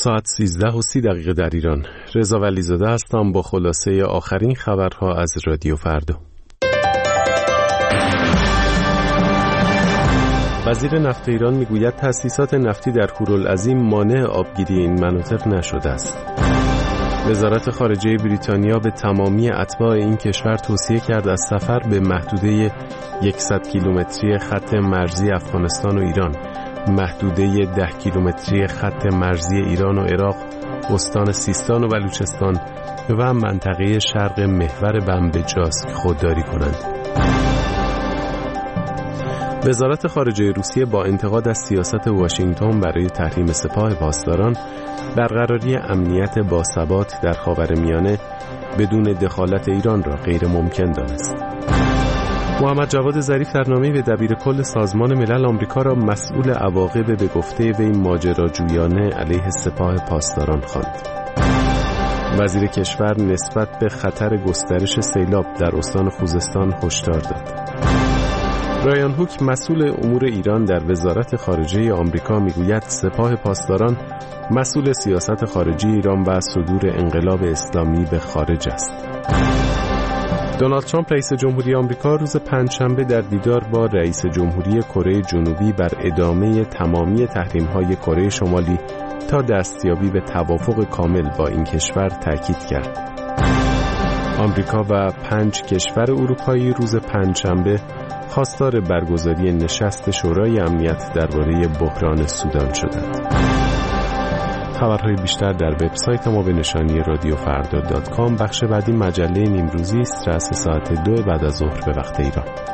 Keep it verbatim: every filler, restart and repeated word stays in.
ساعت سیزده و سی دقیقه در ایران. رضا ولیزاده هستم با خلاصه آخرین خبرها از رادیو فردا. وزیر نفت ایران میگوید تأسیسات نفتی در هورالعظیم مانع آبگیری این مناطق نشده است. وزارت خارجه بریتانیا به تمامی اتباع این کشور توصیه کرد از سفر به محدوده صد کیلومتری خط مرزی افغانستان و ایران، محدوده ده کیلومتری خط مرزی ایران و عراق، استان سیستان و بلوچستان و منطقه شرق محور بمبجاسک خودداری کنند. وزارت خارجه روسیه با انتقاد از سیاست واشنگتن برای تحریم سپاه پاسداران، برقراری امنیت باثبات در خاورمیانه بدون دخالت ایران را غیر ممکن دانست. محمد جواد ظریف در نامه‌ای به دبیرکل سازمان ملل آمریکا را مسئول عواقب به گفته وی ماجراجویانه علیه سپاه پاسداران خواند. وزیر کشور نسبت به خطر گسترش سیلاب در استان خوزستان هشدار داد. رایان هوک مسئول امور ایران در وزارت خارجه آمریکا میگوید سپاه پاسداران مسئول سیاست خارجی ایران و صدور انقلاب اسلامی به خارج است. دونالد ترامپ رئیس جمهوری آمریکا روز پنجشنبه در دیدار با رئیس جمهوری کره جنوبی بر ادامه تمامی تحریم‌های کره شمالی تا دستیابی به توافق کامل با این کشور تاکید کرد. آمریکا و پنج کشور اروپایی روز پنجشنبه خواستار برگزاری نشست شورای امنیت درباره بحران سودان شدند. خبرهای بیشتر در وبسایت ما به نشانی رادیو فردا دات کام. بخش بعدی مجله نیمروزی است، رأس ساعت دو بعد از ظهر به وقت ایران.